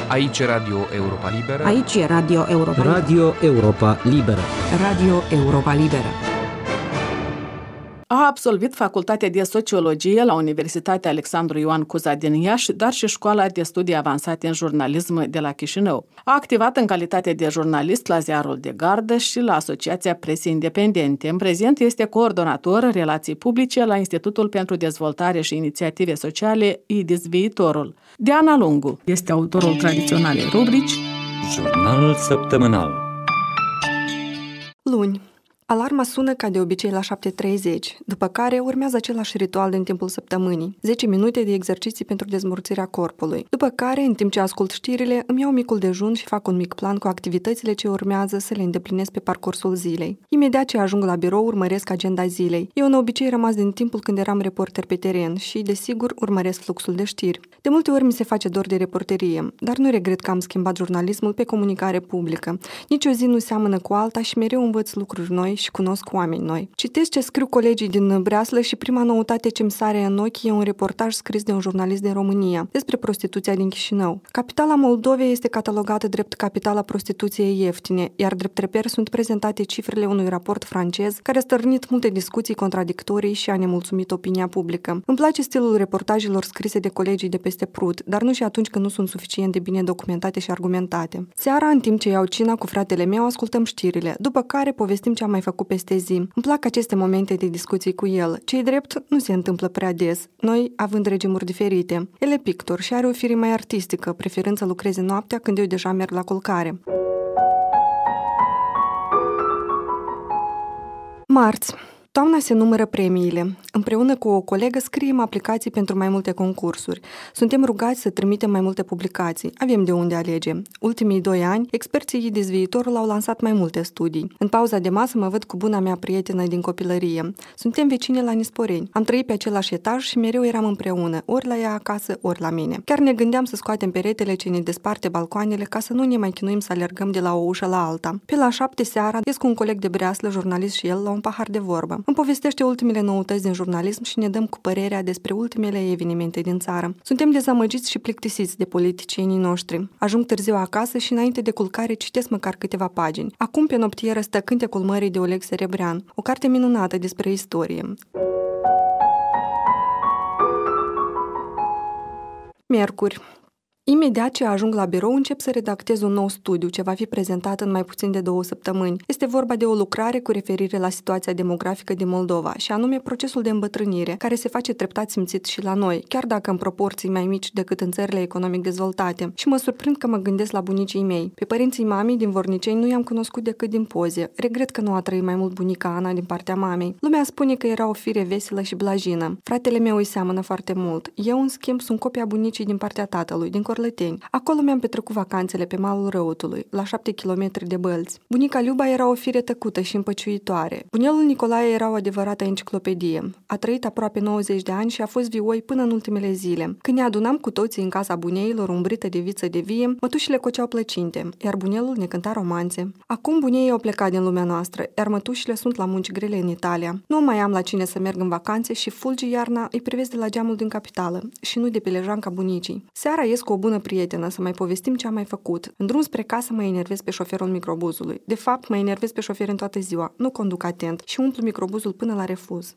Aici e Radio Europa Liberă. Aici e Radio Europa Liberă. Radio Europa Liberă. Radio Europa Liberă. A absolvit Facultatea de Sociologie la Universitatea Alexandru Ioan Cuza din Iași, dar și Școala de Studii Avansate în Jurnalism de la Chișinău. A activat în calitate de jurnalist la Ziarul de Gardă și la Asociația Presei Independente. În prezent este coordonator relații publice la Institutul pentru Dezvoltare și Inițiative Sociale IDIS Viitorul. Diana Lungu este autorul tradiționalei rubrici Jurnal săptămânal. Luni. Alarma sună ca de obicei la 7:30, după care urmează același ritual din timpul săptămânii, 10 minute de exerciții pentru dezmorțirea corpului, după care, în timp ce ascult știrile, îmi iau micul dejun și fac un mic plan cu activitățile ce urmează să le îndeplinesc pe parcursul zilei. Imediat ce ajung la birou, urmăresc agenda zilei. E un obicei rămas din timpul când eram reporter pe teren și, desigur, urmăresc fluxul de știri. De multe ori mi se face dor de reporterie, dar nu regret că am schimbat jurnalismul pe comunicare publică. Nici o zi nu seamănă cu alta și mereu învăț lucruri noi și cunosc oameni noi. Citesc ce scriu colegii din Breaslă și prima noutate ce-mi sare în ochi e un reportaj scris de un jurnalist din România despre prostituția din Chișinău. Capitala Moldovei este catalogată drept capitala prostituției ieftine, iar drept reper sunt prezentate cifrele unui raport francez care a stârnit multe discuții contradictorii și a nemulțumit opinia publică. Îmi place stilul reportajelor scrise de colegii de peste Prut, dar nu și atunci când nu sunt suficient de bine documentate și argumentate. Seara, în timp ce iau cina cu fratele meu, ascultăm știrile, după care povestim ce am mai făcut peste zi. Îmi plac aceste momente de discuții cu el. Ce-i drept, nu se întâmplă prea des, noi având regimuri diferite. El e pictor și are o fire mai artistică, preferând să lucreze noaptea când eu deja merg la culcare. Marți. Toamna se numără premiile. Împreună cu o colegă scriem aplicații pentru mai multe concursuri. Suntem rugați să trimitem mai multe publicații. Avem de unde alege. Ultimii 2 ani, experții IDIS Viitorul au lansat mai multe studii. În pauza de masă mă văd cu buna mea prietenă din copilărie. Suntem vecine la Nisporeni. Am trăit pe același etaj și mereu eram împreună, ori la ea acasă, ori la mine. Chiar ne gândeam să scoatem peretele ce ne desparte balcoanele ca să nu ne mai chinuim să alergăm de la o ușă la alta. Pe la 7 seara, ies cu un coleg de Breaslă, jurnalist și el, la un pahar de vorbă. Îmi povestește ultimele noutăți din jurnalism și ne dăm cu părerea despre ultimele evenimente din țară. Suntem dezamăgiți și plictisiți de politicienii noștri. Ajung târziu acasă și înainte de culcare citesc măcar câteva pagini. Acum pe noptieră stă Cântecul Mării de Oleg Serebrean, o carte minunată despre istorie. Miercuri. Imediat ce ajung la birou, încep să redactez un nou studiu ce va fi prezentat în mai puțin de 2 săptămâni. Este vorba de o lucrare cu referire la situația demografică din Moldova, și anume procesul de îmbătrânire, care se face treptat simțit și la noi, chiar dacă în proporții mai mici decât în țările economic dezvoltate. Și mă surprind că mă gândesc la bunicii mei. Pe părinții mamei din Vornicei nu i-am cunoscut decât din poze. Regret că nu a trăit mai mult bunica Ana din partea mamei. Lumea spune că era o fire veselă și blajină. Fratele meu îi seamănă foarte mult. Eu, în schimb, sunt copia bunicii din partea tatălui, din Corlăteni. Acolo mi-am petrecut vacanțele pe malul Răutului, la 7 kilometri de Bălți. Bunica Liuba era o fire tăcută și împăciuitoare. Bunelul Nicolae era o adevărată enciclopedie. A trăit aproape 90 de ani și a fost vioi până în ultimele zile. Când ne adunam cu toții în casa buneilor, umbrită de viță de vie, mătușile coceau plăcinte, iar bunelul ne cânta romanțe. Acum buneii au plecat din lumea noastră, iar mătușile sunt la munci grele în Italia. Nu mai am la cine să merg în vacanțe și fulgi iarna îi privesc de la geamul din capitală și nu de pe lejanca bunicii. Seara ies cu o bună prietenă să mai povestim ce am mai făcut. În drum spre casă mă enervez pe șoferul microbuzului. De fapt, mă enervez pe șofer în toată ziua. Nu conduc atent și umplu microbuzul până la refuz.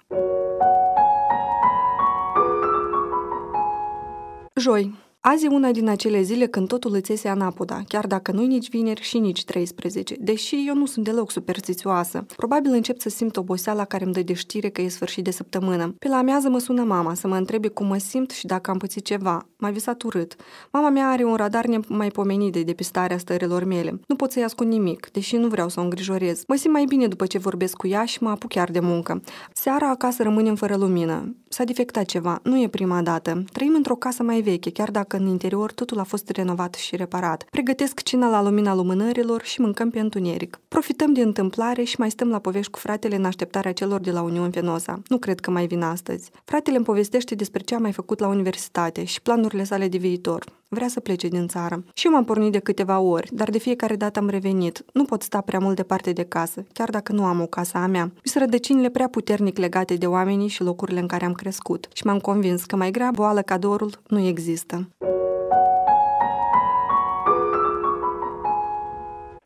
Joi. Azi e una din acele zile când totul îți iese anapoda, chiar dacă nu-i nici vineri și nici 13, deși eu nu sunt deloc superstițioasă. Probabil încep să simt oboseala care îmi dă de știre că e sfârșit de săptămână. Pe la amiază mă sună mama să mă întrebe cum mă simt și dacă am pățit ceva. M-a visat urât. Mama mea are un radar nemaipomenit de depistarea stărilor mele. Nu pot să-i ascund nimic, deși nu vreau să o îngrijorez. Mă simt mai bine după ce vorbesc cu ea și mă apuc chiar de muncă. Seara acasă rămânem fără lumină. S-a defectat ceva, nu e prima dată. Trăim într-o casă mai veche, chiar dacă în interior totul a fost renovat și reparat. Pregătesc cina la lumina lumânărilor și mâncăm pe întuneric. Profităm de întâmplare și mai stăm la povești cu fratele în așteptarea celor de la Uniune Fenosa. Nu cred că mai vin astăzi. Fratele îmi povestește despre ce a mai făcut la universitate și planurile sale de viitor. Vrea să plece din țară. Și eu m-am pornit de câteva ori, dar de fiecare dată am revenit. Nu pot sta prea mult departe de casă, chiar dacă nu am o casă a mea. Mi sunt rădăcinile prea puternic legate de oamenii și locurile în care am crescut și m-am convins că mai grea boală ca dorul nu există.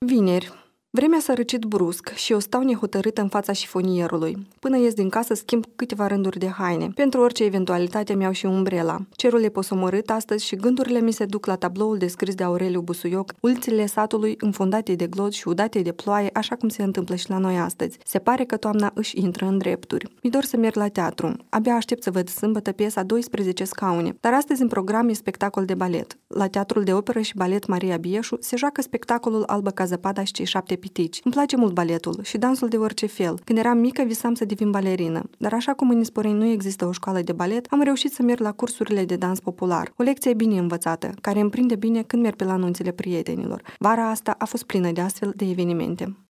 Vineri. Vremea s-a răcit brusc și eu stau nehotărâtă în fața șifonierului. Până ies din casă schimb câteva rânduri de haine. Pentru orice eventualitate mi-au și umbrela. Cerul e posomorât astăzi și gândurile mi se duc la tabloul descris de Aureliu Busuioc, ulițele satului înfundate de glod și udate de ploaie, așa cum se întâmplă și la noi astăzi. Se pare că toamna își intră în drepturi. Mi dor să merg la teatru. Abia aștept să văd sâmbătă piesa 12 scaune. Dar astăzi în program e spectacol de balet. La Teatrul de Operă și Balet Maria Bieșu se joacă spectacolul Albă ca zăpada și cei 7 pitici. Îmi place mult baletul și dansul de orice fel. Când eram mică visam să devin balerină, dar așa cum în Isporeni nu există o școală de balet, am reușit să merg la cursurile de dans popular. O lecție bine învățată, care îmi prinde bine când merg pe la anunțile prietenilor. Vara asta a fost plină de astfel de evenimente.